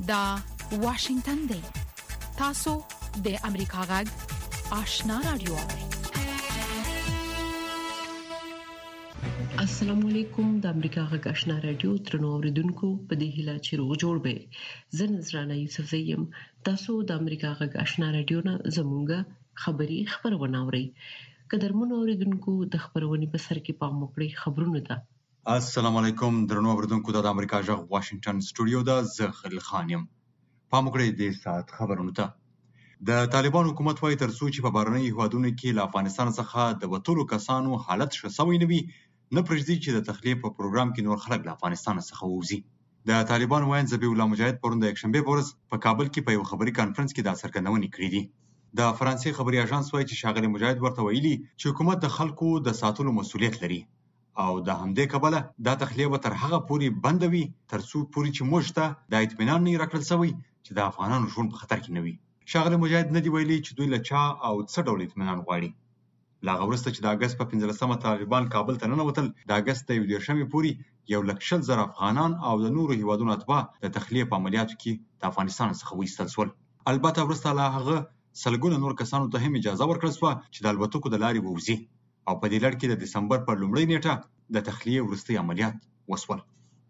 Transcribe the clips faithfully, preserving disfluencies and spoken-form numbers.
دا واشنگتن دی. تاسو د امریکا غږ آشنا رادیو. السلام علیکم. د امریکا غږ آشنا رادیو ترنو اوریدونکو په دې هیله چې روغ جوړ به. زه نذرانه یوسف زیم. تاسو د امریکا غږ آشنا رادیو نه زموږه خبری خبرونه اورئ. قدرمن اوریدونکو د خبرونې په سر کې پام وکړئ. خبرونه ده. السلام علیکم درنو اوریدونکو د امریکا غږ واشنگټن سټوډیو دا زه خلیل خان یم. پام وکړئ د ساعت خبرونه ته. د طالبان حکومت وايي تر څو چې په بهرنۍ هیوادونو کې له افغانستان څخه د وټولو کسانو حالت ښه شوی نه وي، نه پرېږدي چې د تخلیه په پروګرام کې نور خلک له افغانستان څخه ووځي. د طالبان وایي ذبیح الله مجاهد پرون د یکشنبه په ورځ په کابل کې په یو خبري کانفرنس کې دا څرګندونې کړې دي. د فرانسې خبري اژانس وايي چې ښاغلي مجاهد ورته ویلي چې حکومت د خلکو د ساتلو مسؤلیت لري او د همدې کبله دا تخلیه به تر هغه پورې بند وي تر څو پورې چې موږ ته د اطمینان نه راکړل شوی چې د افغانانو ژوند په خطر کې نه وي. ښاغلي مجاهد نه دی ویلي چې دوی له چا او څه ډول اطمینان غواړي. له هغه وروسته چې د اګست په پنځلسمه طالبان کابل ته ننوتل، د اګست د یو دېرشمې پورې یو لک شل زره افغانان او د نورو هیوادونو اتباع د تخلیه په عملیاتو کې د افغانستان څخه وایستل شول. البته وروسته له هغه سلګونه نور کسانو ته هم اجازه ورکړل شوه چې د الوتکو د لارې ووځي او په دې لړ کې د دسمبر پر لومړۍ نیټه د تخلیه وروستي عملیات وشول.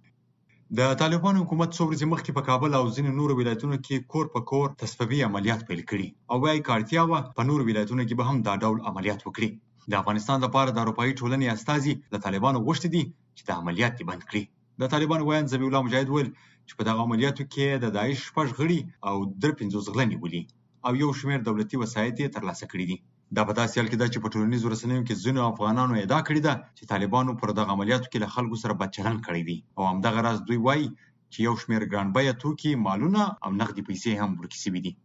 د طالبان حکومت څو ورځې مخکې په کابل او ځینو نورو ولایتونو کې کور په کور تصفیوي عملیات پیل کړي او وايي که اړتیا وه په نورو ولایتونو کې به هم دا ډول عملیات وکړي. د افغانستان لپاره د اروپایي ټولنې استازي له طالبانو غوښتي دي چې د عملیات دې بند کړي. د طالبان وایي ذبیح الله مجاهد ویل چې په دغه عملیاتو کې د داعش شپږ غړي او درې پنځوس غله نیولي او یو شمېر دولتي وسایط یې ترلاسه کړي دي. دا په داسې حال کې ده چې په ټولنیزو رسنیو کې ځینو افغانانو ادعا کړې ده چې طالبانو پر دغه عملیاتو کې له خلکو سره بد چلند کړی دی او همدغه راز دوی وایي چې یو شمېر ګران بیه توکي، مالونه او نغدي پیسې هم ورکې شوي دي.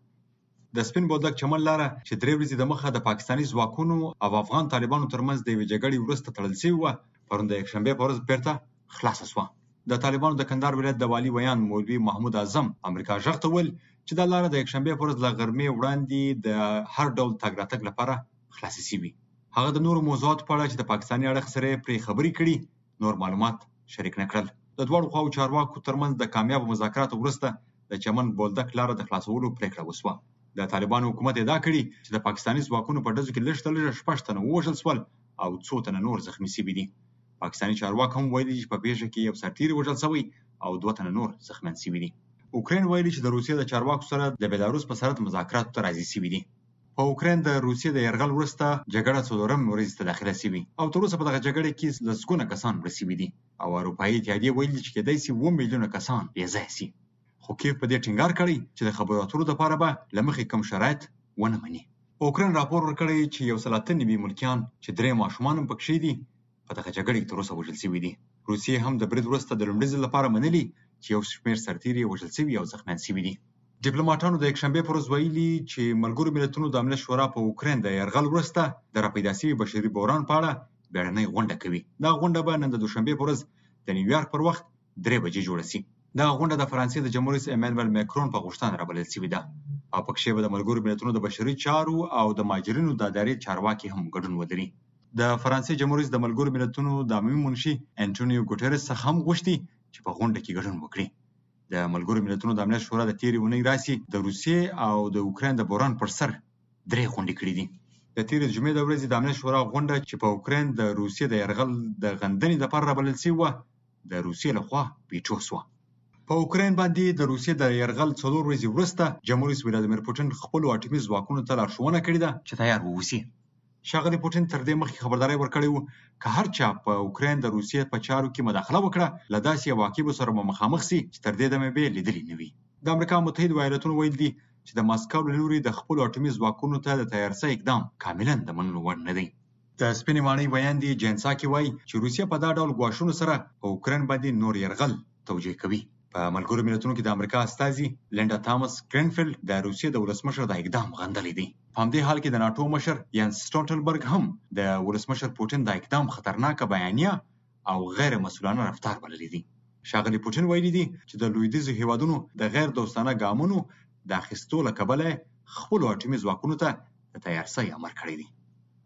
د سپین بولدک چمن لاره چې درې ورځې دمخه د پاکستاني ځواکونو او افغان طالبانو ترمنځ د یوې جګړې وروسته تړل شوې وه، پرون د یکشنبې په ورځ بېرته خلاصه شوه. د طالبانو د کندهار ولایت د والي ویان مولوي محمود اعظم امریکا غږ ته ویل چې دا لاره د یکشنبې په ورځ له غرمې وړاندې د هر ډول تګ راتګ لپاره خلاصه شوي. هغه د نورو موضوعاتو په اړه چې د پاکستاني اړخ سره پرې خبرې کړي نور معلومات شریک نه کړل. د دواړو خواو چارواکو ترمنځ د کامیابو مذاکراتو وروسته د چمن بولدک لاره د خلاصولو پریکړه وشوه. د طالبانو حکومت ادعا کړي چې د پاکستاني ځواکونو په ډزو کې لږ تر لږه شپږ تنه ووژل شول او څو تنه نور زخمي شوي دي. پاکستاني چارواکو هم ویلي چې په پیښه کې یو سرتیری وژل شوی او دوه تنه نور زخمیان شوي دي. اوکراین ویلي چې د روسیې د چارواکو سره د بیلاروس په سرحد مذاکراتو ته راضي شوي دي. په اوکراین د روسیې د یرغل وروسته جګړه څلورم ورځ ته داخله شوې او تر اوسه په دغه جګړه کې لسګونه کسان مړه شوي دي او اروپایي اتحادیې ویلي چې کېدای شي اووه میلیونه کسان بې ځایه شي. خو کیف په دې ټینګار کړی چې د خبرو اترو دپاره به له مخکې کوم شرایط ونه مني. اوکراین راپور ورکړی چې یو سل اته نوي ملکیان چې درې ماشومان هم پکښې دي په دغه جګړه کې تر اوسه وژل شوي دي. روسیې هم د برید وروسته د لومړي ځل لپاره منلي چې یو شمېر سرتیري وژل شوي او زخمیان شوي دي. ډیپلوماټانو د یکشنبې پر ورځ ویلي چې ملګرو ملتونو د امنیت شورا په اوکراین د یرغل وروسته د راپیدا شوي بشري بحران په اړه بیړنۍ غونډه کوي. دغه غونډه به نن د دوشنبې پر ورځ د نیویارک پر وخت درې بجې جوړه شي. دغه غونډه د فرانسې د جمهور رئیس ایمانوئل ماکرون په غوښتنه رابلل شوې ده او پکښې به د ملګرو ملتونو د بشري چارو او د مهاجرینو د ادارې چارواکي هم ګډون ولري. د فرانسې جمهور رئیس د ملګرو ملتونو د عمومي منشي انټونیو ګوټریس څخه هم غوښتي چې په غونډه کې ګډون وکړي. د ملګرو ملتونو د امنیت شورا د تېرې اونۍ راسي د روسیې او د اوکراین د بحران پر سر درې غونډې کړي دي. د تېرې جمعې د ورځې د امنیت شورا غونډه چې په اوکراین د روسیې د یرغل د غندنې لپاره رابلل شوې وه د روسیې لخوا ویټو شوه. په اوکراین باندې د روسیې د یرغل څلور ورځې وروسته جمهور رئیس ولادیمیر پوټین خپلو اټومي ځواکونو ته لارښوونه کړې ده چې تیار واوسي. ښاغلي پوټین تر دې مخکې خبرداری ورکړی و که هر چا په اوکراین د روسیې په چارو کې مداخله وکړه له داسې عواقبو سره به مخامخ سي چې تر دې دمه به یې لیدلي نه وي. د امریکا متحدو ایالتونو ویل دي چې د ماسکو له لوري د خپلو اټومي ځواکونو ته د تیارسۍ اقدام کاملا د منلو وړ نه دی. د سپینې ماڼۍ ویاندې جین ساکي وایي چې روسیه په دا ډول ګواښونو سره په اوکراین باندې نور یرغل توجیه کوي. په ملګرو ملتونو کې د امریکا استازي لینډا تامس ګرینفیلډ د روسیې د ولسمشر د اقدام غندلی دی. په همدې حال کې د ناټو مشر یانس سټولټنبرګ هم د ولسمشر پوټین د اقدام خطرناکه بیانیه او غیر مسؤلانه رفتار بللی دی. ښاغلي پوټین ویلي دي چې د لویدیځو هیوادونو د غیر دوستانه ګامونو د اخیستو له کبله خپلو اټومي ځواکونو ته د تیارسۍ امر کړی دی.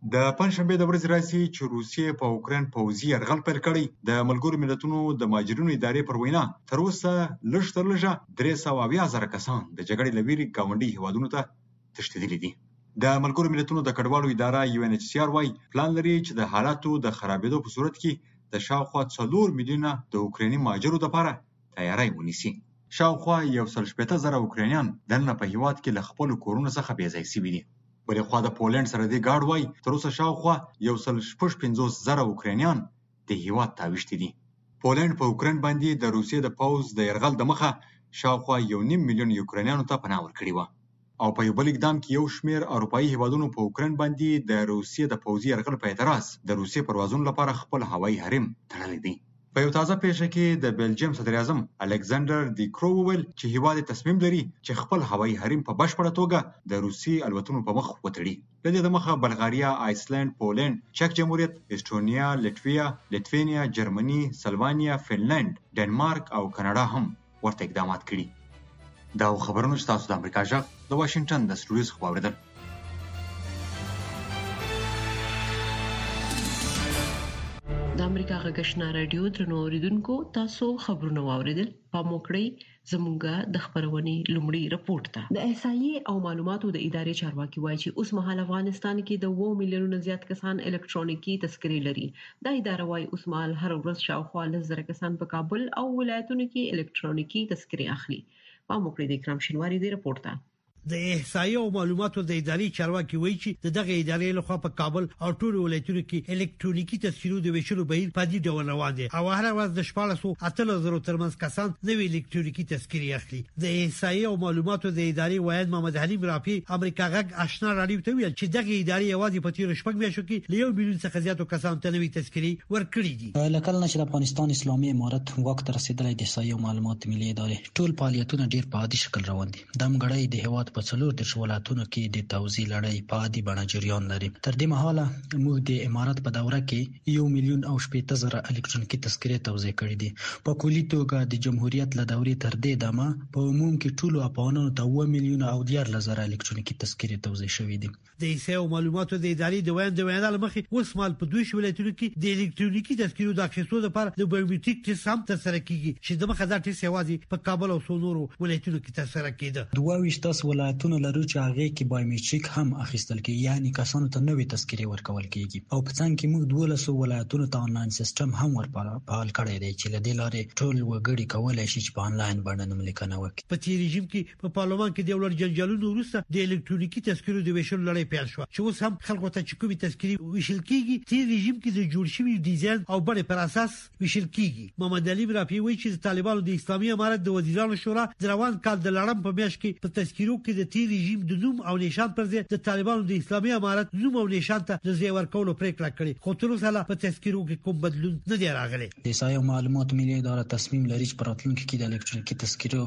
د پنځشنبه د ورځې راځي چې روسیې په اوکراین پوځي یرغل پیل کړی. د ملګرو ملتونو د مهاجرینو ادارې پر وینا تر اوسه لږ تر لږه درې سوه اویا زره کسان د جګړې له ویرې ګاونډي هیوادونو ته تښتېدلي دي. د ملګرو ملتونو د کډوالو اداره یو ان ایچ سی آر وايي پلان لري چې د حالاتو د خرابېدو په صورت کې د شاوخوا څلور میلیونه د اوکرایني مهاجرو لپاره تیاری ونیسي. شاوخوا یو سل شپېته زره اوکراینیان دننه په هیواد کې له خپلو کورونو څخه بې ځای شوي دي. بلې خوا د پولنډ سره دې ګارډ وایي تر اوسه شاوخوا یو سل شپږ پنځوس زره اوکراینیان د هیواد تاویشتي دي. پولنډ په اوکراین باندې د روسیې د پوځ د یرغل د مخه شاوخوا یو نیم میلیون اوکراینیانو ته پناه ورکړې وه. او په یو بل اقدام کې یو شمېر اروپایي هیوادونو په اوکراین باندې د روسیې د پوځي یرغل په اعتراض د روسیې پروازونو لپاره خپل هوایي حریم تړلی دی. په یو تازه پیښه کې د بلجیم صدر اعظم الکساندر دی کرو وویل چې هیواد تصمیم لري چې خپل هوایي حریم په بشپړه توګه د روسي الوتنو په مخ وتړي. له دې د مخه بلغاریا، آیسلند، پولنډ، چک جمهوریت، استونیا، لټویا، لټوینیا، جرمني، سلوانیا، فنلند، ډنمارک او کاناډا هم ورته اقدامات کړي. دا خبرونه چې تاسو د امریکا غږ د واشنگټن د سټوډیو څخه واوریدل. د امریکا غږ آشنا رادیو درنو اوریدونکو تاسو خبرونه واوریدل. پام وکړئ زموږه د خبرونې لومړی رپورت ته. د احصایې او معلوماتو د ادارې چارواکي وایي چې اوس مهال افغانستان کې د اووه میلیونو زیات کسان الکترونیکي تذکرې لري. دا اداره وایي اوس مهال هر ورځ شاوخوا لس زره کسان په کابل او ولایتونو کې الکترونیکي تذکرې اخلي. پام وکړئ د اکرام شینواری د رپورت ته. د احصایې او معلوماتو د ادارې چارواکي وایي چې دغه ادارې لخوا په کابل او ټولو ولایتونو کې الکترونیکي تذکرو د ویشلو بهیر په دې ډول روان دي او هر ورځ د شپږ سوه اتلس زره ترمنځ کسان نوې الکترونیکي تذکرې اخلي. د احصایې او معلوماتو د ادارې وایي محمد حلیم رافی امریکا غږ آشنا رادیو ته ویل چې دغه ادارې یوازې په تیر شپږ میاشتو کې له یو میلیون څخه زیاتو کسانو ته نوې تذکرې ورکړي دي. لکه نه چې د افغانستان اسلامي امارت واک ته رسیدلې د احصایې او معلوماتو ملي ادارې ټول فعالیتونه ډیر په عادي شکل روان دي. د مګړۍ د هیواد په څلور د ولایتونو کې د توزیع لړۍ په عادي بڼه جریان لري. تر دې مهاله موږ د امارت په دوره کې یو میلیون او شپېته زره الکترونیکي تذکرې توزیع کړې دي. په کلي توګه د جمهوریت له دورې تر دې دمه په عموم کې ټولو افغانانو ته اووه میلیونه او دیارلس زره الکترونیکي تذکرې توزیع شوې دي. د احصایې او معلوماتو د ادارې د ویاند وینا لمخې اوس مهال په دوه ولایتونو کې د الکترونیکي تذکرو د اخیستو لپاره د بایومټریک ټیسټ هم ترسره کیږي چې د مخه دا ټیسټ یوازې په کابل او څو ولایتونو کې ترسره کیده. دوه ویشت ولایتونو لرو چې هغه کې بایومټریک هم اخیستل کیږي، یعنی کسانو ته نوې تذکرې ورکول کیږي. او په څنګ کې موږ دولس ولایتونو ته آنلاین سیستم هم ورپال کړی دی چې له دې لارې ټول وګړي کولای شي چې په آنلاین باندې نوملیکنه وکړي. په تیر رژیم کې په پارلمان کې د ولر جنجالونو وروسته د الکترونیکي تذکرو د ویشلو لړۍ پیل شو چې اوس هم خلکو ته چې کومې تذکرې ویشل کیږي تیر رژیم کې د جوړ شوي ډیزاین او بڼې پر اساس ویشل کیږي. محمد علي رافی وایي چې طالبانو د اسلامي امارت د وزیرانو شورا د روان کال د لړم په میاشت کې په تذکرو کې د تیر رژیم د نوم او نشان پر ځای د طالبانو د اسلامي امارت نوم او نشان ته د ځای ورکولو پریکړه کړې، خو تر اوسه په تذکرو کې کوم بدلون نه دی راغلی. د احصایې او معلوماتو ملي اداره تصمیم لري چې په راتلونکي کې د الکترونیکي تذکرو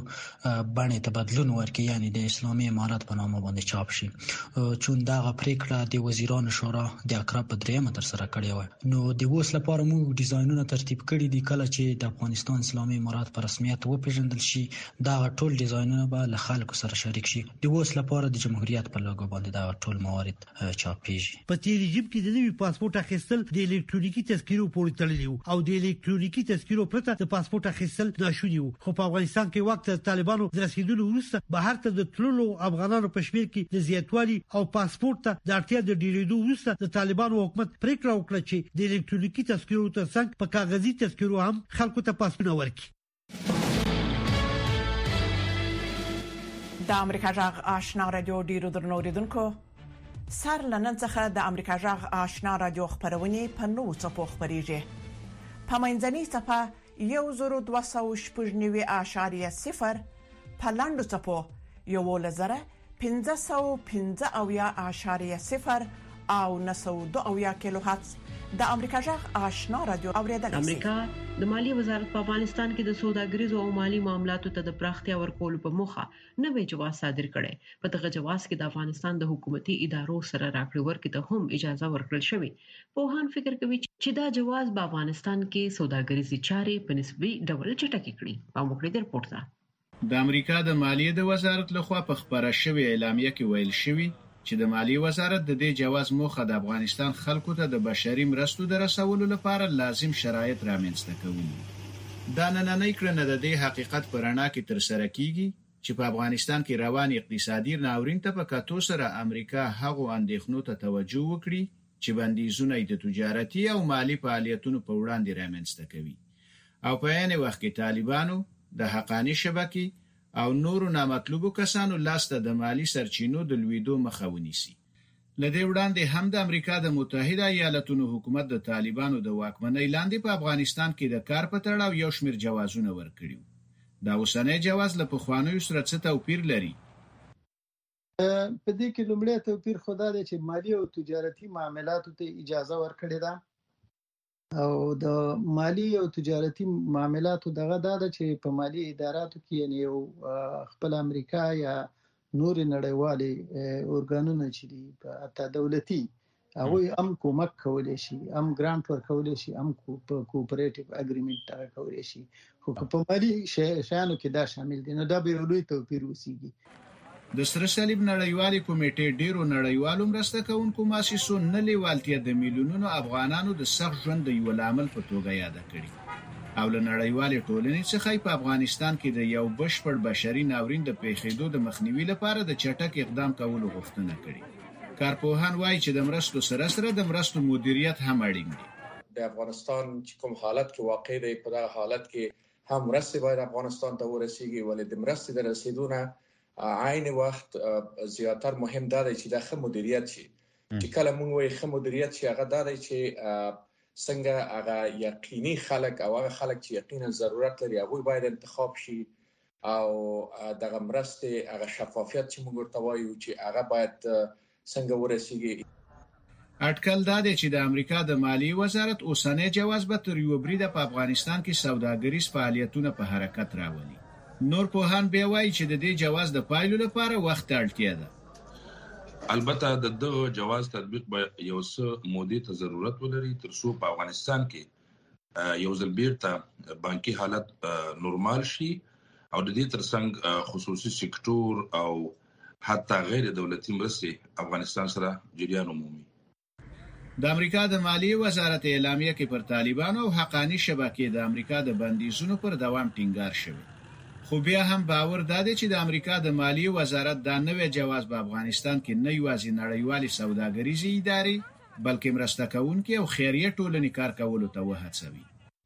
بڼې ته بدلون ورکړي، یعنی د اسلامي امارت په نامه باندې چاپ شي. چون دغه پریکړه د وزیرانو شورا د اقرب په دریمه ترسره کړې وه. نو د اوس لپاره موږ ډیزاینونه ترتیب کړي دي. کله چې د افغانستان اسلامي امارت په رسمیت وپیژندل شي دغه ټول ډیزاینونه به له خلکو سره شریک شي. د اوس لپاره د جمهوریت په لوګو باندې دا ټول موارد چاپیږي. په تیر رژیم کې د نوي پاسپورت اخیستل د الکترونیکي تذکرو پورې تړلی وو او د الکترونیکي تذکرو پرته د پاسپورت اخیستل ناشونی وو. خو په افغانستان کې وخت طالبانو د رسیدلو وروسته بهر ته د تللو افغانانو په شمیر کې د زیاتوالي او پاسپورت ته د اړتیا د ډیریدو وروسته د طالبانو حکومت پریکړه وکړه چې د الکترونیکي تذکرو ترڅنګ په کاغذي تذکرو هم خلکو ته پاسپورت ورکړي. د امریکا غږ آشنا رادیو ډیرو درنو اوریدونکو سر لنن څخه د امریکا غږ آشنا رادیو خبرونه په نوو څپو خبريږي. په منځني څپه یو زرو دوه سوه شپږ نوي اعشاریه صفر په لاندو څپو یو لزره پنځه سوه پنځه اویا اعشاریه صفر او نه سوه دوه اویا کیلو هرتز د امریکا غږ آشنا رادیو اوریدل شي. امریکا د مالی وزارت په افغانستان کې د سوداګریزو او مالی معاملاتو ته د پراختیا ورکولو په موخه نوې جواز صادر کړي. په دغه جواز کې د افغانستان د حکومتي ادارو سره راکړې ورکړې ته هم اجازه ورکړل شوې. پوهان فکر کوي چې دا جواز په افغانستان کې سوداګریزي چارې په نسبي ډول چټکې کړي. په موږ د رپورت د امریکا د مالیې د وزارت لخوا په خبره شوې اعلامیه کې ویل شوی چې د مالیې وزارت د دې جواز موخه د افغانستان خلکو ته د بشري مرستو د رسولو لپاره لازم شرایط رامنځته کول. دا نننۍ کړنه د دې حقیقت پر رڼا کې ترسره کیږي چې په افغانستان کې روان اقتصادي ناورین ته په کتو سره امریکا هغو اندېښنو ته توجه وکړي چې بندیزونه د تجارتي او مالی فعالیتونو په وړاندې رامنځته کوي او په عین وخت کې طالبانو د حقانی شبکې او نورو نامطلوبو کسانو لاسته د مالی سرچینو د لویدو مخه ونیسي. لدې وړاندې هم د امریکا د متحده ایالاتونو حکومت د طالبانو د واکمنۍ لاندې په افغانستان کې د کار په تړاو یو شمېر جوازونه ورکړي. دا اوسنی جواز له پخوانیو سره څه توپیر لري؟ په دې کې لومړی توپیر خو دا دی چې مالی او تجارتي معاملاتو ته اجازه ورکړې ده او د مالی او تجارتي معاملاتو دغه دا ده چې په مالی اداراتو کې یعنی یو خپل امریکا یا نور نړیوالې اورګانونه چې دي په اته دولتي هغه هم کومک کولای شي، هم ګرانټ ورکولای شي، هم کوپریټیو اګریمنت هغه کولای شي، خو په مالی شیانو کې دا شامل دي. نو دا به لوی توپیر وسیږي. د سره صلیب نړیوالې کمیټې ډیرو نړیوالو مرسته کوونکو مؤسسو نه لیوالتیا د میلیونونو افغانانو د سخت ژوند د یو لامل په توګه یاد کړي او له نړیوالې ټولنې څخه په افغانستان کې د یو بشپړ بشري ناورین د پیښېدو د مخنیوي لپاره د چټک اقدام کولو غوښتنه کړي. کارپوهان وایي چې د مرستو سره سره د مرستو مدیریت هم اړین دی. د افغانستان چې کوم حالت کې واقع دی په دغه حالت کې هم مرستې باید افغانستان ته ورسیږي، ولې د مرستې د رسیدونه عین وخت زیاتر مهم دا دی چې د ښه مدیریت شي. چې کله موږ وایو ښه مدیریت شي هغه دا دی چې څنګه هغه یقیني خلک او هغه خلک چې یقینا ضرورت لري هغه باید انتخاب شي او دغه مرستې هغه شفافیت چې موږ ورته وایو چې هغه باید څنګه ورسیږي. اټکل دا دی چې د امریکا د مالیې وزارت اوسنی جواز به تر یو بریده په افغانستان کې سوداګریز فعالیتونه په حرکت راولي. نور پوهان بیا وایي چې د دې جواز د پایلو لپاره وخت اړتیا ده. البته د دغه جواز تطبیق به یو څه مودې ته ضرورت ولري تر څو په افغانستان کې یو ځل بیرته بانکي حالت نورمال شي او د دې ترڅنګ خصوصي سکتور او حتی غیر دولتي مرستې افغانستان سره جریان ومومي. د امریکا د مالیې وزارت اعلامیه کې پر طالبانو او حقانی شبکې د امریکا د بندیزونو پر دوام ټینګار شوی. خو بیا هم باور دادی چې د امریکا د مالیې وزارت دا نوې جواز په افغانستان کې نه یوازې نړیوالې سوداګریزې ادارې بلکې مرسته کوونکې او خیریه ټولنې کار کولو ته وهڅوي.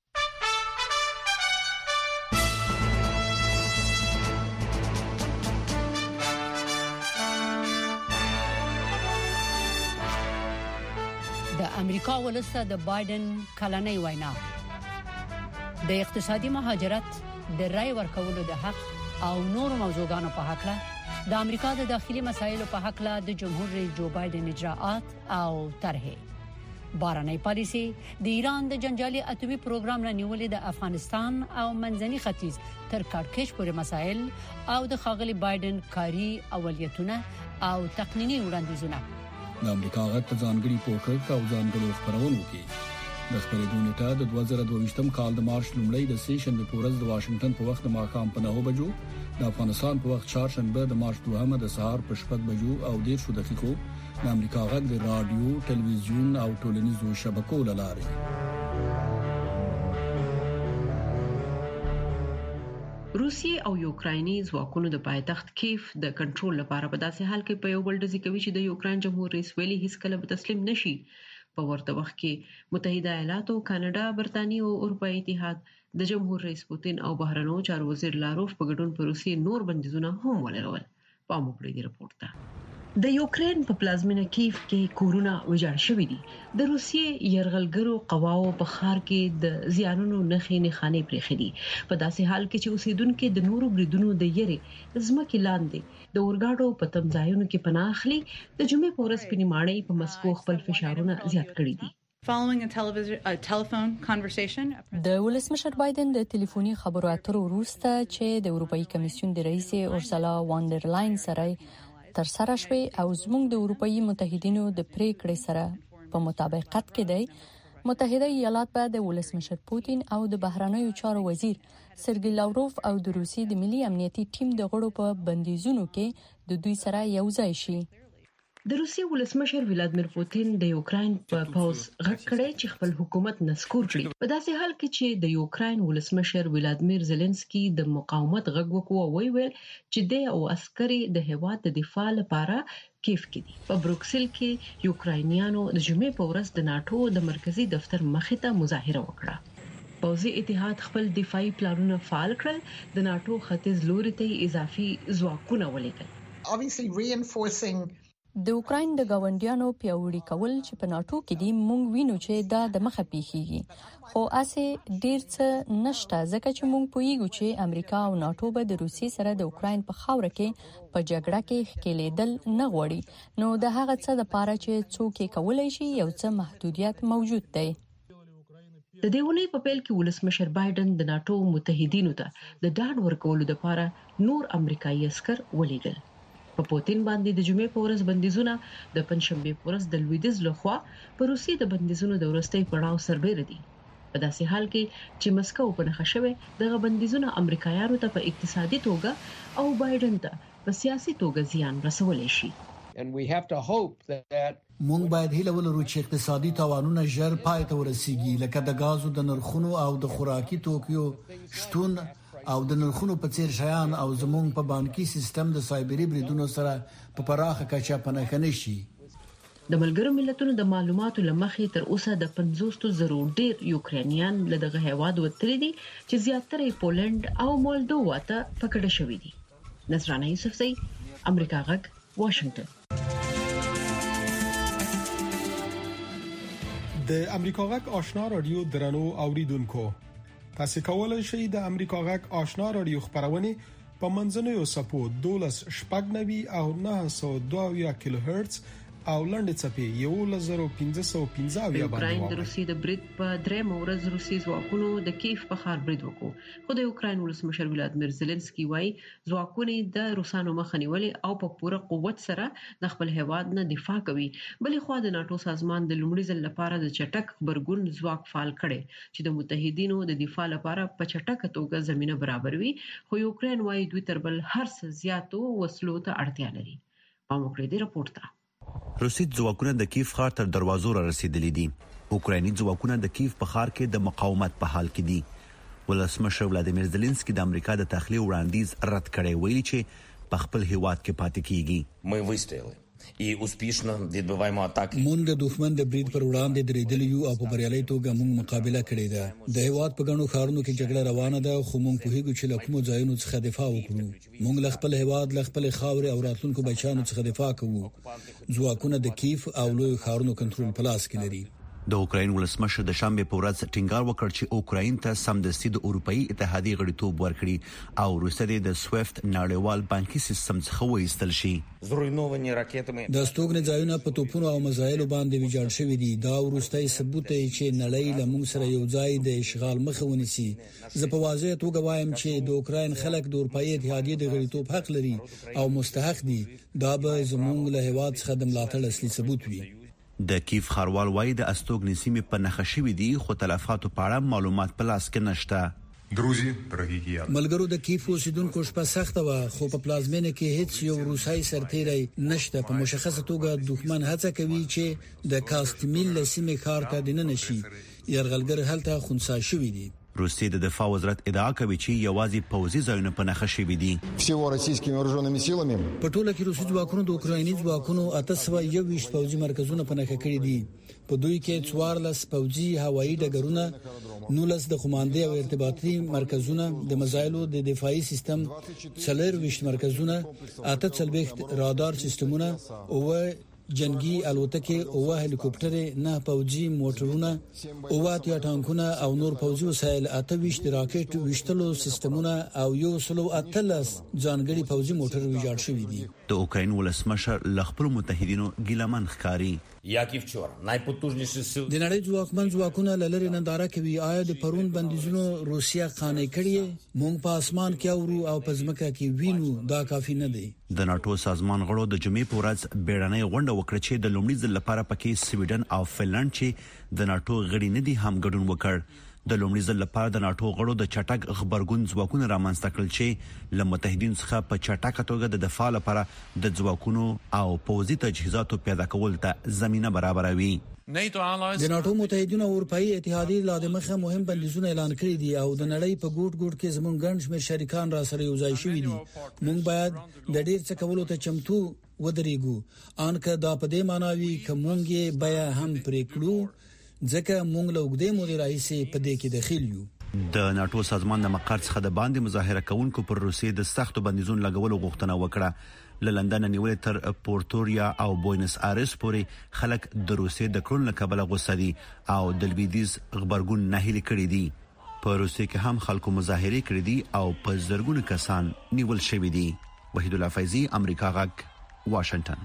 د امریکا ولسمشر د بایدن کلنۍ وینا د اقتصادي مهاجرت د رای ورکولو د حق او نورو موضوعاتو په حق له د امریکا د داخلي مسایلو په حق له د جمهور رئیس جو بایدن اجراءات او طرحې بارنۍ پالیسي د ایران د جنجالي اټومي پروګرام نه نیولې د افغانستان او منځني ختیځ تر کارکش پورې مسایل او د خاغلی بایدن کاری اولیتونه او تقنینی وړاندیزونه د امریکا غږ په ځانګړي پورټل او ځانګړو خبرونو کې د خبرېدو نیټه د دوه زره دوه کال د مارچ لومړۍ د سیشن په ورځ د واشنگټن په وخت د ماښام په نهه بجو د افغانستان په وخت چهارشنبه د مارچ دوه د سهار په شپږ بجو او دیرشو دقیقو د امریکا غږ د رادیو، ټلویزیون او ټولنیزو شبکو لارې. روسیې او یوکرایني ځواکونو د پایتخت کیف د کنټرول لپاره په داسې حال کې په یو بل ډزې کوي چې د یوکراین جمهور رئیس ویلي هیڅ کله به تسلیم نشي. په ورته وخت کې متحده ایالاتو، کاناډا، برتانیې او اروپایي اتحاد د جمهور رئیس پوتین او بهرنیو چارو وزیر لاروف په ګډون پر روسیې نور بندیزونه هم ولګول. په موږ دې رپورت ته د یوکرين په پلازمینه کیف کې کورونا وژل شوې دي. د روسیې يرغلګرو قواو په ښار کې د زیانونو نخې نه خانه پرېخې دي. په داسې حال کې چې اوسیدونکو د نورو بریدونو د یری زمکه لاندې د اورګاډو په تمځایونو کې پناه اخلي. د جمعې په ورځ پنیماړی په مسکو خپل فشارونه زیات کړي دي. Following a television a telephone conversation د ولسمشر بایدن د ټلیفوني خبرو اترو وروسته چې د اروپאי کمیسیون د رئیس اورسلا واندرلاین سره تر سره شوي او زموږ د اروپאי متحدینو د پریکړې سره په مطابقت کې دی، متحده ایالات به د ولسمشر پوتین او د بهرنیو چارو وزیر سرګی لاوروف او د روسیې د ملي امنیتي ټیم د غړو په بندیزونو کې د دوی سره یو ځای شي. د روسیې ولسمشر ولادمیر پوتین د یوکرين په پوز غږ کړی چې خپل حکومت نسکور کړي. په داسې حال کې چې د یوکرين ولسمشر ولادمیر زيلنسکي د مقاومت غږ وکړ او ویل چې د او عسکري د هیواد د دفاع لپاره کیف کې دي. په بروکسل کې یوکراینیانو د جمعې په ورځ د ناتو د مرکزی دفتر مخې ته مظاهره وکړه. پوځي اتحاد خپل دفاعي پلانونه فعال کړل. د ناتو ختیځ لوري ته اضافي ځواکونه ولېږل. Obviously reinforcing د اوکرين د گاونډیانو پیاوړي کول چې په ناتو کې دي مونږ وینو چې دا د مخه پیخیږي خو اسه ډیر څه نشته ځکه چې مونږ پوهیږو چې امریکا او ناتو به د روسي سره د اوکرين په خاور کې په جګړه کې ښکېلیدل نه غوړي نو د هغه څه د پاره چې څوک کولای شي یو څه محدودیت موجود دی. د دې ونې په پیل کې ولسمشر بایدن د ناتو متحدینو ته د ډاډ ورکولو لپاره نور امریکایي عسكر ولېږل. په پوتین باندې د جمعې په ورځ بندیزونه د پنځشنبه په ورځ د لویدیز لخوا په روسي د بندیزونو د ورستۍ پړاو سربېره دي. په داسې حال کې چې مسکو په نخښه شوه د بندیزونو امریکایانو ته په اقتصادي توګه او بایدن ته په سیاسي توګه زیان رسولای شي. And we have to hope that مونږ باید هیله ولرو چې اقتصادي تاوانونه ژر پای ته ورسیږي لکه د غازو د نرخونو او د خوراکي توکیو شتون او د نرخونو په څیر شیان او زموږ په بانکي سیستم د سایبری بریدونو سره په پراخه کچه پنهخ نشي. د ملګرو ملتونو د معلوماتو لمخې تر اوسه د پنځوس زره ډیر یوکرانیان له دغه هیواد وتلي دي چې زیاتره پولند او مولدووا ته پکړه شوې دي. نصرانه یوسفزئی امریکا غږ واشنگټن. د امریکا غږ آشنا رادیو درنو اوریدونکو تاسو کولای شئ د امریکا غږ آشنا رادیو خبرونه په منځنوي سپو دولس شپږ نوي او نه سو دوه کیلو هرتز او لنډ چپی یو لزر پنځه سو پنځه اویا باندې یوکرين د روسي د برید په درې مورز روسي ځواکونو د کیف په خار برید وکړو. خو د یوکرين ولسمشر ولادمیر زيلنسکي وايي ځواکونه د روسانو مخنیولې او په پوره قوت سره د خپل هیواد نه دفاع کوي. بلې خو د ناتو سازمان د لومړي ځل لپاره د چټک خبرګون ځواک فعال کړي چې د متحدینو د دفاع لپاره په چټک توګه زمينه برابروي. خو یوکرين وايي دوی تر بل هر څه زیاتو وسلو ته اړتیا لري. په موکړه دی راپورټ ته روسي ځواکونه د کیف ښار تر دروازو را رسیدلي دي. اوکرایني ځواکونه د کیف په ښار کې د مقاومت په حال کې دي. ولسمشر ولادمیر زيلنسکي د امریکا د تخلیه وړاندیز رد کړی ویلي چې په خپل هیواد کې پاتې کیږي. مې وستایل ای успешно відбиваємо атаки. مونږ د دښمن د برید پر وړاندې درېدل یو او په بریالي توګه مونږ مقابله کړې ده. د هیواد په غنو خارونو کې جګړه روانه ده خو مونږ په هیڅ چې لکمو ځایونو څخه دفاع وکړو. مونږ له خپل هیواد له خپل خاورې او راتلونکو بچانو څخه دفاع کوو. ځواکونه د کیف او لوی خارونو کنټرول پلاس کې لري. د اوکراین ولسمشر د شنبه په ورځ ټینګار وکړ چې اوکراین ته سمدستي د اروپאי اتحادیې غړیتوب ورکړي او روسیې د سويفت نړیوال بانکي سیستم څخه وایستل شي. زرینوونی راکټمه د ستوګنې ځایونه په توپونو او مزایلو باندې ویجاړ شوې دي. دا وروستي ثبوت دی چې نړۍ له موږ سره یو ځای د اشغال مخه ونیسي. زه په واضح توګه وایم چې د اوکراین خلک د اروپאי اتحادیې د غړیتوب حق لري او مستحق دي. دا به زموږ له هیواد څخه د ملاتړ اصلي ثبوت وي. د کیف خاروال وايي د استوګنې سیمې په نخښه شوې دي خو تلفاتو په اړه معلومات په لاس کې نشته. دروزي درغیږي ملګرو د کیف اوسیدونکو شپه سخته و خو په پلازمینه کې هیڅ یو روسي سرتیری نشته. په مشخصه توګه دښمن هڅه کوي چې د کاستمیل لسیمې کار ته دننه شي. يرغلګر هلته خنثی شوی دي. روسي د دفاع وزارت ادعا کوي چې یوازې پوځي ځایونه په نخښه شوي دي. всего российскими вооруженными силами په ټوله کې روسي ځواکونو د اوکرایني ځواکونو اته سوه یو ویشت پوځي مرکزونه په نخښه کړي دي. په دوی کې څوارلس پوځي هوایي ډګرونه، نولس د قوماندې او ارتباطي مرکزونه، د مزایلو د دفاعي سیستم څلور ویشت مرکزونه، اته څلوېښت رادار سیستمونه او جنگي الوتکې او هلیکوپټر، نه پوځي موټرونه او اتیا ټانکونه او نور پوځي وسایل، اته ویشت راکټ ویشتلو سیستمونه او یو سلو اتلس ځانګړي پوځي موټر ویجاړ شوي دي. د اوکراین ولسمشر له خپل متحدینو ګیلمن ښکاري. як і вчора найпотужніші сили د نړۍ ځواکمن ځواکونه لری ننداره کوي. آیا د پرون بندیزونو روسیا قانع کړي؟ مونږ په اسمان کې اورو او په ځمکه کې وینو، دا کافي نه دی. د ناتو سازمان غړو د جمعې په ورځ بیړنۍ غونډه وکړه چې د لومړي ځل لپاره پکې سویډن او فنلند چې د ناتو غړي نه دي هم ګډون وکړ. د لومړي ځل لپاره د ناتو غړو د چټک خبرګون ځواکونو رامنځته کړل چې له متحدین څخه په چټکه توګه د دفاع لپاره د ځواکونو او پوځي تجهیزاتو پیدا کول ته زمينه برابروي. د ناتو متحدین او اروپאי اتحادیه لا د مخه مهم بندیزونه اعلان کړی دي او د نړۍ په ګوټ ګوټ کې زموږ ګڼ شمېر شریکان را سره یوځای شوي دي. موږ باید د ډیر څه کولو ته چمتو ودرېږو انکه دا په دې معنی وي چې موږ یې بیا هم پرې کړو ځکه موږ له وګړي مودې راځي په دې کې داخل یو. د ناتو سازمان د مقر څخه د باندې مظاهره کوونکو پر روسیې د سختو بندیزونو لګولو غوښتنه وکړه. له لندن نیولې تر پورتوریا او بوینس آیرس پورې خلک د روسیې د کړنو کبله غوسه دي او د لویدیز خبرګون نه هلي کړی دي. په روسیې کې هم خلکو مظاهره کړې دي او په زرګونو کسان نیول شوي دي. وحید الله فیضی، امریکا غږ، واشنگټن.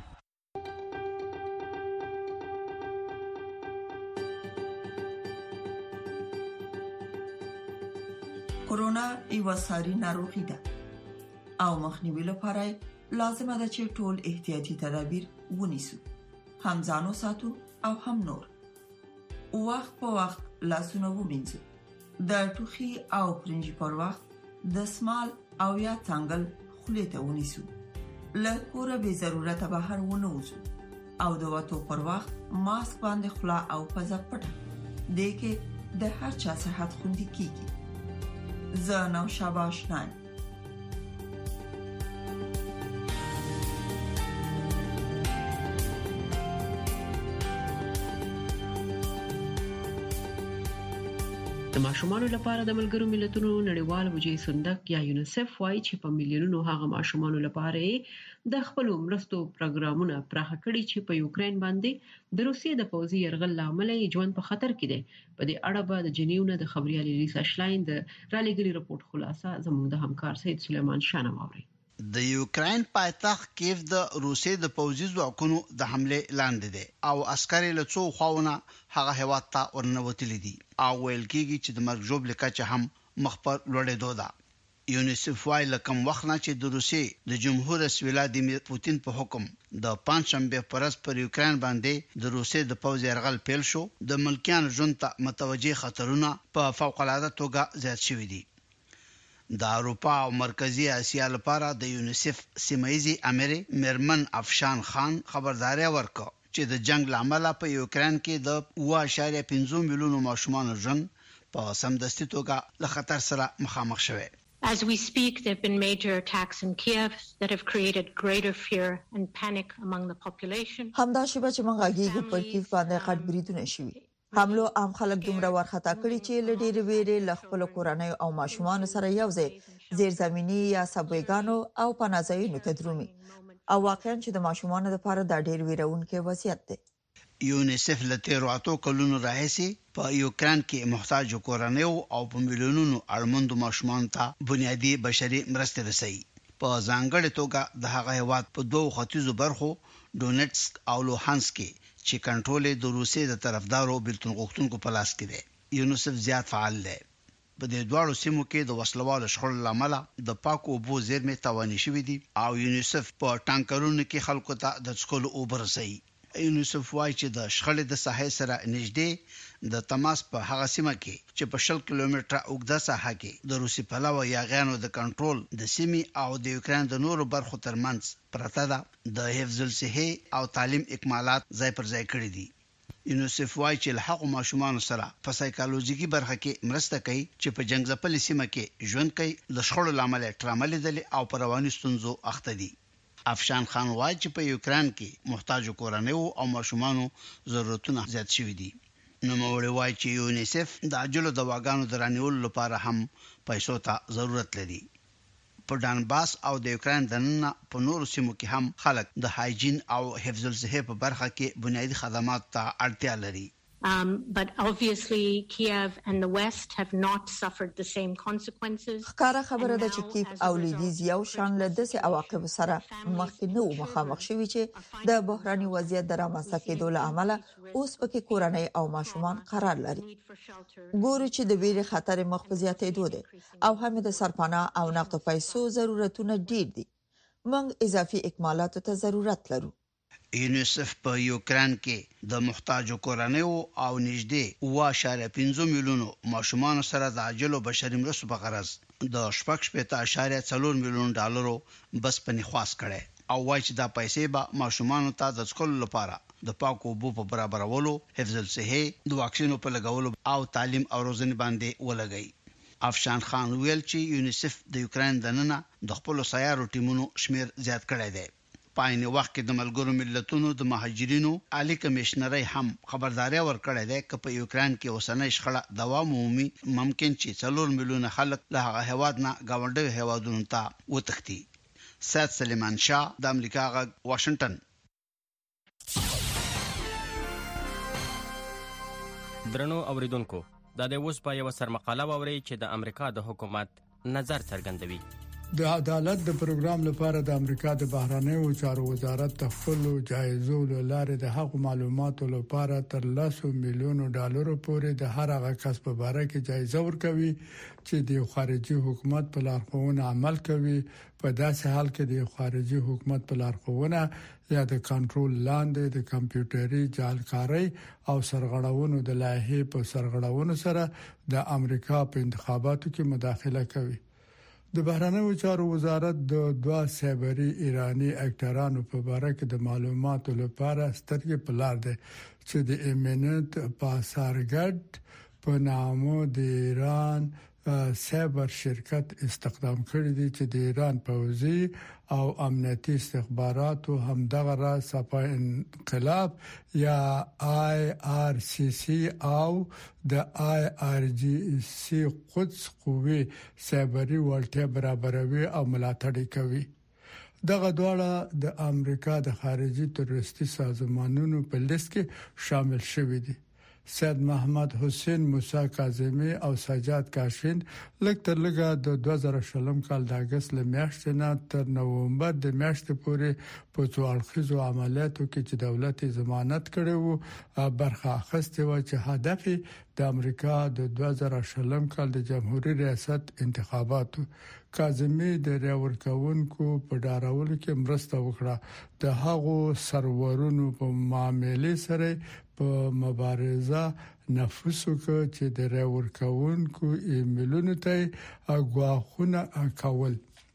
کورونا یو ساري ناروغي ده او مخنیوي لپاره لازمه ده چې ټول احتیاطي تدابیر ونیسو، هم ځانو ساتو او هم نور. وخت په وخت لاسونه ومینځو، د ټوخي او پرنجي پر وخت د سمال او یا څنګل خولې ته ونیسو، له کوره به ضرورت بهر ونه وځو او د وټو پر وخت ماسک باندې خلا او پزه پټه دې کې د هر چا صحت خوندي کیږي. زنو شاباش نایم د ماشومانو لپاره د ملګرو ملتونو نړیوال وجې صندوق یا یونیسف وايي چې په میلیونونو هغه ماشومانو لپاره د خپل مرستو پروګرامونه پراخ کړي چې په یوکرين باندې د روسیې د پوځي يرغل لامل ژوند په خطر کې دي. په دې اړه به د جنیو د خبريالي لیسا شلاین د رالېګلي رپورت خلاصه زموږ د همکار سید سلیمان شاه نوموري. د یوکرين پایتخت کیف د روسیې د پوځي ځواکونو د حمله لاندې دي او عسکري له څو خواونه هغه هوا ته ورنوتلي دي او ویل کېږي چې د مرګ جوړ لکه هم مخبر لوړېدو ده. یونیسف وايي لکم وخت نه چې د روسیې د جمهور رئیس ولادیمیر پوتین په حکم د پنځشنبه پرز پر یوکرين باندې د روسیې د پوځي يرغل پیل شو، د ملکیان ژوند ته متوجه خطرونه په فوق العاده توګه زیات شوي دي. د اروپا او مرکزی اسیا لپاره د یونیسف سیمایي امري مرمن افشان خان خبرداري ورکړه چې د جنگ لامل په یوکرين کې د واش پنځه میلیونو ماشومان ژوند په سمدستي توګه له خطر سره مخامخ شوي. As we speak, there have been major attacks in Kiev that have created greater fear and panic among the population. همدا شیبه چې موږ غږیږو پر کیف باندې غټ بریدونه شوي. حملو عام خلک دومره ورخطا کړي چې لډېر ویرې ل خپل کورنۍ او ماشومان سره یوځای زیرزمینی یا سبویګانو او پناځایونو ته درومي او واقعا چې د ماشومان لپاره دا ډېر ویرونکي وضعیت دی. یونیسف لته راتو کلونو راهسي په یوکرين کې محتاج کورنۍ او په میلیونونو اړمنو ماشومان ته بنیادی بشري مرسته رسوي. په ځانګړي توګه د هغه هیواد په دوه ختیځو برخو ډونټسک او لوهانسک چې کنټرول د روسیې د طرفدارو بیلتون غوښتونکو په لاس کې دی. یونیسف زیات فعال دی. په دې دوه سیمو کې د وسلوالو شخړو لامل د پاکو اوبو زیرمې توانې شوې دي او یونیسف په ټانکرونو کې خلکو ته د څکلو اوبه رسوي. یونیسف وايي چې د شخړې د ساحې سره نږدې د تماس په هغه سیمه کې چې په شل کیلومتره اوږده ساحه کې د روسي پلاوی یاغانو د کنټرول د سیمې او د یوکرين د نورو برخو ترمنځ پرته ده د حفظ الصحه او تعلیم اکمالات ځای پر ځای کړی دي. یونیسف وايي چې له هغو ماشومان سره په سایکالوژیکي برخه کې مرسته کوي چې په جنگ ځپلې سیمه کې ژوند کوي، د شخړو لامل ټرامل دي او پر رواني ستونزو اخته دي. افشان خان وايي چې په یوکرين کې محتاج کورنۍ او ماشومانو ضرورتونه زیات شوي دي. نو موري وايي چې یونیسف د عاجلو دواګانو درانیول لپاره هم پیسو ته ضرورت لري. په ډانباس او د یوکرين دننه په نورو سیمو کې هم خلک د هایجین او حفظ الصحه په برخه کې بنیادی خدمات ته اړتیا لري. Um, but obviously Kiev and the West have not suffered the same consequences. ښکاره خبره ده چې کیف او لویدیز یو شان له داسې عواقب سره مخکې نه و مخامخ شوي چې د بحراني وضعیت د رامنځته کېدو له امله اوس پکې کورنۍ او ماشومان قرار لري. ګورو چې د ویرې خطر مخ په زیاتېدو دی او هم د سرپناه او نقد پیسو ضرورتونه ډېر دي. موږ اضافي اکمالاتو ته ضرورت لرو. یونیسف په یوکران کې د محتاجو کورنیو او نږدې اوه اعشاریه پنځه میلیونو ماشومان سره د عاجل بشري مرستو په غرض د شپږ شپږ اعشاریه څلور میلیون ډالرو بس پنی خواص کړي او وايي چې دا پیسې به ماشومان ته د څکلو لپاره د پاکو اوبو په برابرولو، حفظ الصحه، د واکسینو په لګولو او تعلیم او روزنې باندې ولګي. افشان خان ویل چې یونیسف د یوکران دننه د خپل سیارو ټیمونو شمیر زیات کړی دی. په عین وخت کې د ملګرو ملتونو د مهاجرینو عالی کمشنري هم خبرداري ورکړې ده چې په یوکران کې اوسنۍ شخړه دوام مومي، ممکن چې څلور میلیونه خلک له هغه هواد نه گاونډي هوادونو ته وتښتي. سید سلیمان شاه د امریکا غږ واشنگټن. درنو اوریدونکو، دا د اوس په یو سرمقاله ووري چې د امریکا د حکومت نظر څرګندوي. د عدالت د پروګرام لپاره د امریکا د بهرنیو چارو وزارت د خپل جایزو لاره د حق معلوماتو لپاره تر لاسو میلیونو ډالرو پورې د هر هغه کس په اړه کې جایزه ورکوي چې د خارجي حکومت په لارښوونه عمل کوي، په داسې حال کې د خارجي حکومت په لارښوونه یا د کنټرول لاندې د کمپیوټري جعلکاري او سرغړونو د لایحې په سرغړونو سره د امریکا په انتخاباتو کې مداخله کوي. د بهرنیو چارو وزارت د دوه سایبري ایرانی اکټرانو په اړه کې د معلوماتو لپاره سترګې په لار ده چې د ایمنت پاسارګډ په نامه د ایران سایبر شرکت استخدام کړی دی چې د ایران پوځي او امنیتي استخباراتو همدغه را صفه انقلاب یا آی آر سی سی او د آی آر جی سی قدس قوی سایبري ولټه برابروي او ملاتړ کوي. دغه دواړه د امریکا د خارجي تروریستي سازمانونو په لیست کې شامل شوي دي. سید محمد حسین موسی کاظمی او سجاد کاشین لکتر لګه د دوه زره شلم کال د اگست ل میاشتې نه تر نومبر د میاشتې پورې په څوالخیزو عملیاتو کې چې دولت ضمانت کړی وو برخه اخیستې و چې هدف د امریکا د دوه زره شلم کال د جمهوریت ریاست انتخاباتو. کاظمی د ریورکونکو په ډارولو کې مرسته وکړه. د هغو سرورونو په معاملې سره په مبارزه نفوسو کې چې د ریورکونکو ایمیلونو ته غواخونه کول.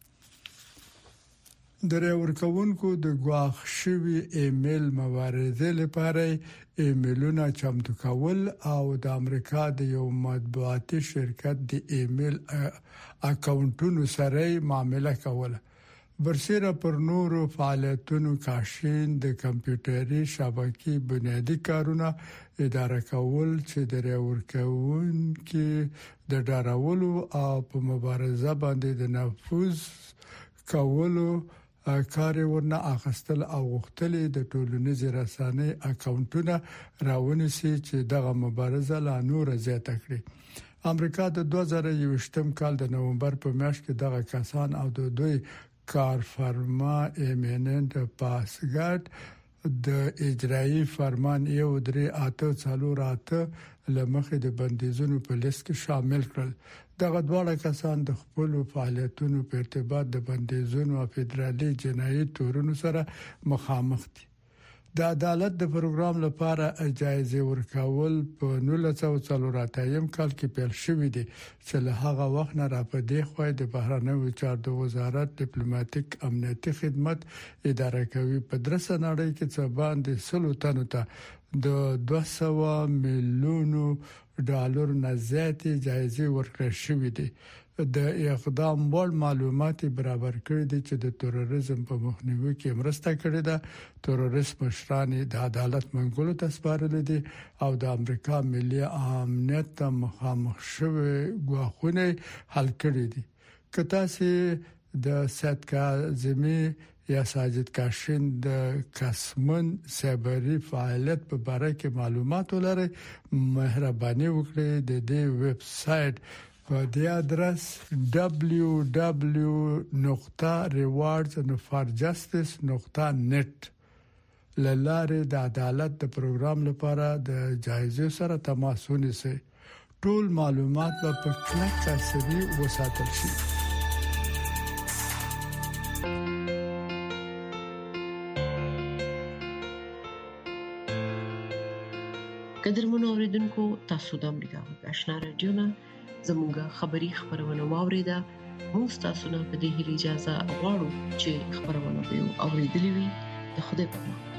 د ریورکونکو د غواخ شوی ایمیل مبارزه لپاره ایمیلونه چمتو کول او د امریکا د یو مطبوعاتي شرکت د ایمیل اکاونټونو سره معامله کوله. برسره پر نورو فعالیتونو کاشین د کمپیوټري شبکې بنیادی کارونه اداره کول چې د ریورکون کې د ډارولو او په مبارزه باندې د نفوذ کولو کار ورنه اخستل او غختل د ټولنیزې رسانې اکاونټونه راونیسي چې دغه مبارزه لا نور زیاته کړي. امریکا د دوه زره یوویشتم کال د نومبر په میاشت کې دغه کسان او د دوی کارفرما ایمننت پاسګټ د اجرایی فرمان یو درې اته څلور اته لمخې د بندیزونو په لیست کې شامل کړل. دغه دواړه کسان د خپل فعالیتونو په ارتباط د بندیزونو او فدرالي جنایي تورونو سره مخامخ دي. د عدالت د پروګرام لپاره جایزه ورکول په نولس سوه څلور اتیا کال کې پیل شوې دي چې له هغه وخت نه را پدې خوای د بهرنیو چارو وزارت ډیپلوماټیک امنیتي خدمت اداره کوي. په درسه نړۍ کې څه باندې سلو تنو ته د دوه سوه میلیونو ډالر نه زیاتې جایزې ورکړل شوې دي. د اقدام وړ معلومات برابر کړي دي چې د تروریزم په مخنیوي کې مرسته کړې ده. تروریست مشران د عدالت منګولو ته سپارل دي او د امریکا ملي امنیت ته مخامخ شوی غواخونه حل کړي دي. کته سي د سید کاظمی یا ساجد کاشین د کسمن سایبري فعالیت په اړه کې معلومات ولري مهرباني وکړئ د دې ویب سټ په دې ادرس دبلیو دبلیو نقطه ریوارډز فار جسټس نقطه نت لاره د عدالت د پروګرام لپاره د جایزې سره تماس ونیسئ. ټول معلومات په کلک سری وساتل شي. اوریدونکو تاسو د امریکا غږ آشنا رادیو نه زموږه خبری خبرونه واوریده. موږ تاسو نه په دې هیله اجازه غواړو چې خبرونه به اوریدلې وي. د خدای په امان.